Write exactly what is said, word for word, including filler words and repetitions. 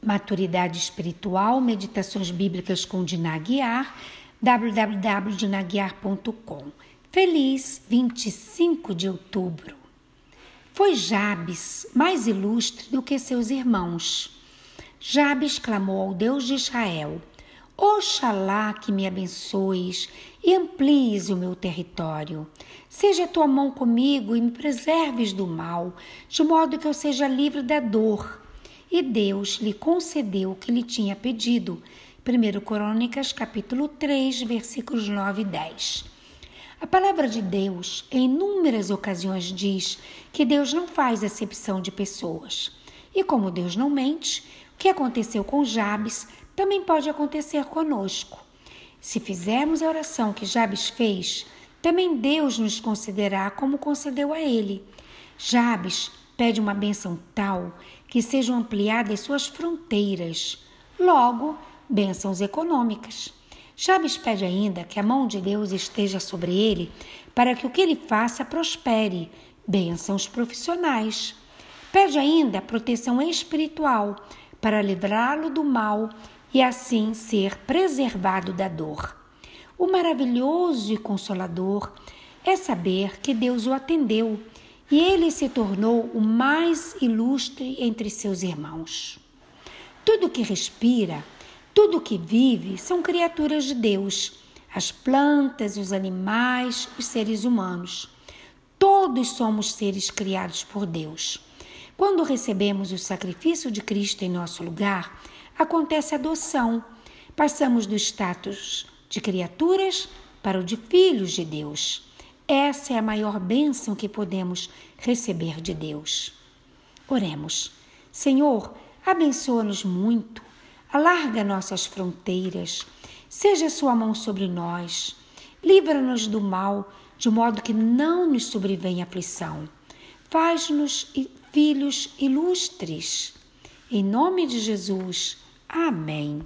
Maturidade Espiritual, Meditações Bíblicas com Diná Aguiar, w w w ponto diná aguiar ponto com. Feliz vinte e cinco de outubro. Foi Jabes mais ilustre do que seus irmãos. Jabes clamou ao Deus de Israel: Oxalá que me abençoes e amplies o meu território. Seja a tua mão comigo e me preserves do mal, de modo que eu seja livre da dor. E Deus lhe concedeu o que lhe tinha pedido. primeira Crônicas, capítulo três, versículos nove e dez. A palavra de Deus, em inúmeras ocasiões, diz que Deus não faz acepção de pessoas. E como Deus não mente, o que aconteceu com Jabes também pode acontecer conosco. Se fizermos a oração que Jabes fez, também Deus nos concederá como concedeu a ele. Jabes pede uma bênção tal que sejam ampliadas suas fronteiras. Logo, bênçãos econômicas. Jabes pede ainda que a mão de Deus esteja sobre ele para que o que ele faça prospere. Bênçãos profissionais. Pede ainda proteção espiritual para livrá-lo do mal e assim ser preservado da dor. O maravilhoso e consolador é saber que Deus o atendeu e ele se tornou o mais ilustre entre seus irmãos. Tudo que respira, tudo que vive são criaturas de Deus, as plantas, os animais, os seres humanos. Todos somos seres criados por Deus. Quando recebemos o sacrifício de Cristo em nosso lugar, acontece a adoção. Passamos do status de criaturas para o de filhos de Deus. Essa é a maior bênção que podemos receber de Deus. Oremos. Senhor, abençoa-nos muito, alarga nossas fronteiras, seja sua mão sobre nós, livra-nos do mal, de modo que não nos sobrevenha aflição. Faz-nos filhos ilustres. Em nome de Jesus. Amém.